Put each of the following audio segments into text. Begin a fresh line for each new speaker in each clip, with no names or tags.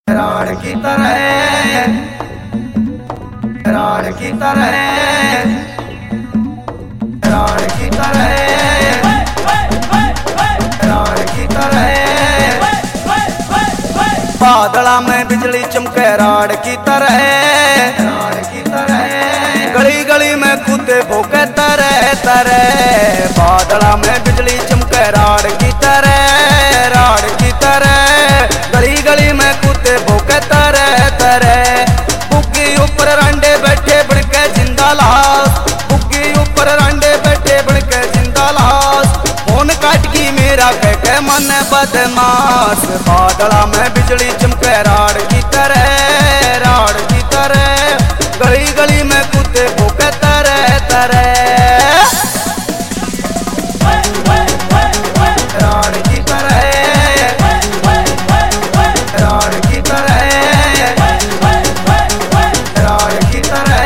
Rod की तरह, rod की तरह, राड की तरह, राड की तरह। बादला में बिजली चमके राड की तरह, राड की तरह। गली गली में कूदे भूखे तरह तरह। बादला में बिजली चमके राड की तरह, राड की तरह। गली गली में कूदे भूखे तरह तरह। बुग्गी ऊपर रांडे बैठे बनके जिंदा लाश, बुग्गी ऊपर रांडे बैठे बनके जिंदा लाश। फोन काट की मेरा कह के मन बदमाश। बादला में बिजली चमके राड की तरह, राड की तरह। गली गली में कूदे भूखे तरह तरह। राड की तरह, राड की तरह, राड की तरह,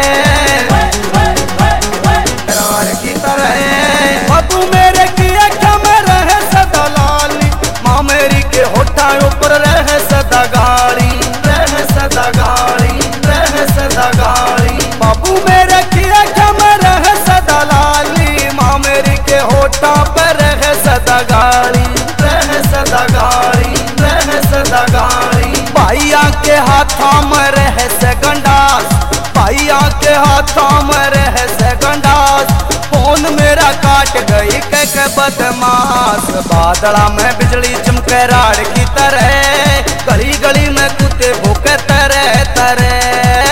राड की तरह। बाबू मेरे की अखियां में रहे सदा लाली, माँ मेरी के होठा ऊपर रहे सदा गाड़ी, रहे सदा गाड़ी, रहे सदा गाड़ी। बाबू मेरे की अखियां में रहे सदा लाली, माँ मेरी के होठा पर रहे सदा गाड़ी, रहे सदा गाड़ी, रहे सदा गाड़ी। भाइया के हाथों में रहे से गंडास, भाइया के हाथों में रहे से गंडास। फोन मेरा काट गई कह के बदमाश। बादला में बिजली चमके राड की तरह, गली गली में कूदे भूखे तरह तरह।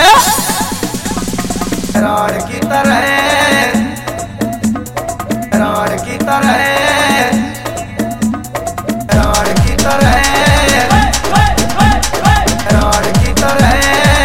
राड की तरह, राड की तरह, राड की तरह, राड की तरह।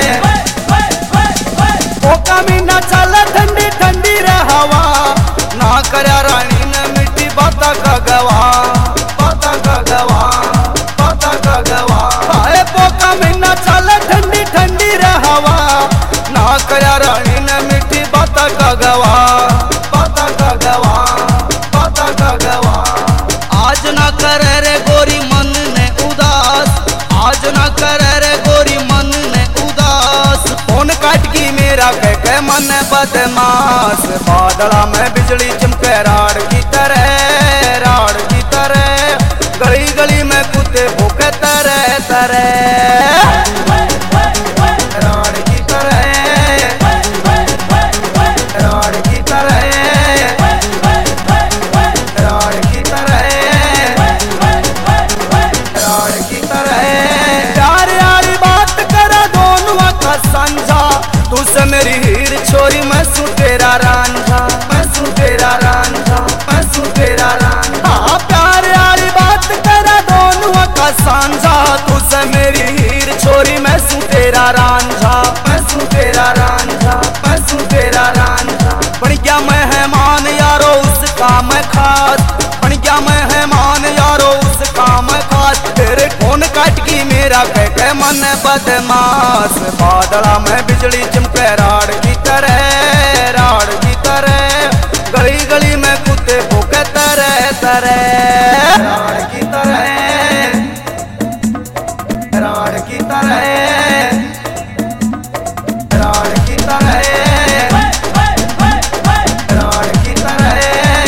ओका मीना चले ठंडी ठंडी रहवा, ना करया रानी ने मिट्टी बाता का गवा, बाता का गवा, बाता का गवा। आए पोका मीना चले ठंडी ठंडी रहवा, ना करया रानी ने मिट्टी बाता का गवा, बाता का गवा, बाता का गवा। आज ना करे रे गोरी मन ने उदास, आज ना करे रे गोरी मन ने उदास। फोन काट की मेरा कह के मन बदमाश। बादला में बिजली चमके राड की तरह, राड की तरह। गली गली में कूदे भूखे तरह तरह। राड की तरह, राड की तरह, राड की तरह, राड की तरह। प्यार वाली बात करा दोनों का संझा, तुझसे मेरी हीर छोरी मैं सू तेरा रांझा, मैं सू तेरा रांझा, मैं सू तेरा रांझा। हाँ प्यार वाली बात करा दोनों का सांझा, तुझसे मेरी हीर छोरी मैं सू तेरा रांझा, मैं सू तेरा रांझा, मैं सू तेरा रांझा। बन गया मेहमान यारो उसका मैं खास, बन गया मेहमान यारो उसका मैं खास। तेरे फोन काट की मेरा कह के मन बदमाश। बादला में बिजली चमके राड की तरह, राड की तरह। गली गली में कूदे भूखे तरह तरह। राड की तरह, राड की तरह, राड की तरह, राड की तरह।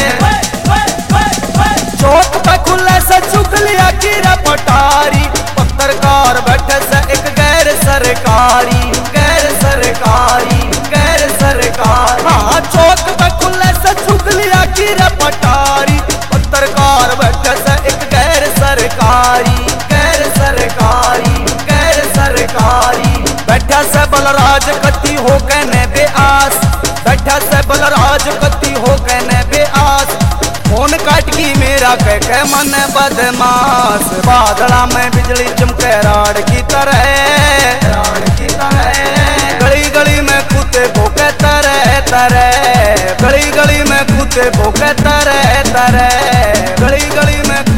चौक पे खुले से चुक लिया कीरा पटारी, पत्रकार बैठे से एक गैर सरकारी, गैर सरकारी, गैर सरकारी। हाँ चौक पे खुले से चुक लिया कीरा पटारी, पत्रकार बैठे से एक गैर सरकारी, गैर सरकारी, गैर सरकारी। बैठा से बलराज कत्ती हो कहने बेआस, बैठा से बलराज कत्ती हो कहने बेआस। फोन काट की मेरा कह के मन बदमाश। बादला में बिजली चमके राड की तरह, राड की तरह। गली गली में कूदे भूखे तरह तरह। गली गली में कूदे भूखे तरह तरह। गली गली में